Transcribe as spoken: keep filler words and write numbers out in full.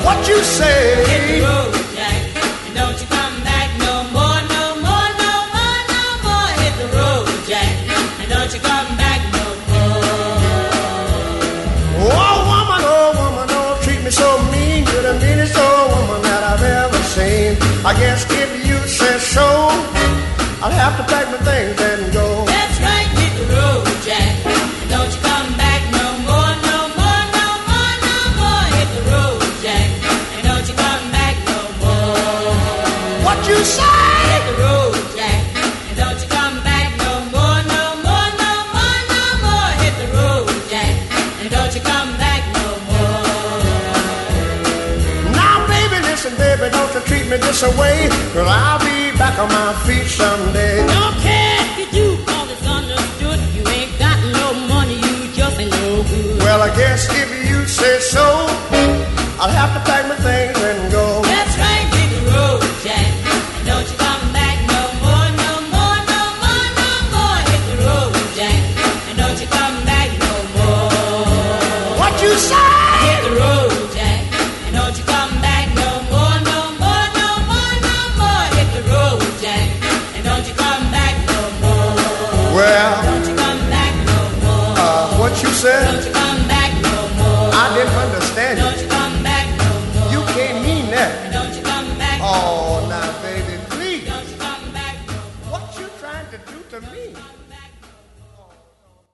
What you say? Hit the road, Jack, and don't you come back no more, no more, no more, no more. Hit the road, Jack, and don't you come back no more. Oh, woman, oh, woman, don't treat me so mean. You're the meanest old woman that I've ever seen. I guess if you say so, I'll have to pack my things and go. That's right, hit the road, Jack, and don't you come back no more, no more, no more, no more. Hit the road, Jack, and don't you come back no more. What you say? Hit the road, Jack, and don't you come back no more, no more, no more, no more. Hit the road, Jack, and don't you come back no more. Now, baby, listen, baby, don't you treat me this away, 'cause I'll be back on my feet someday. Don't care if you do, 'cause it's understood. You ain't got no money, you just ain't no good. Well, I guess if you say so, I'll have to pack my things and go. That's right, hit the road, Jack, and don't you come back no more, no more, no more, no more. Hit the road, Jack, and don't you come back no more. What you say? Hit the road, Jack, and don't you come back no more, no more, no more, no more. Hit the road, Jack, and don't you come back no more. Well, Don't you come back no more. uh, what you said? Don't you come back no more. I didn't understand Don't you. you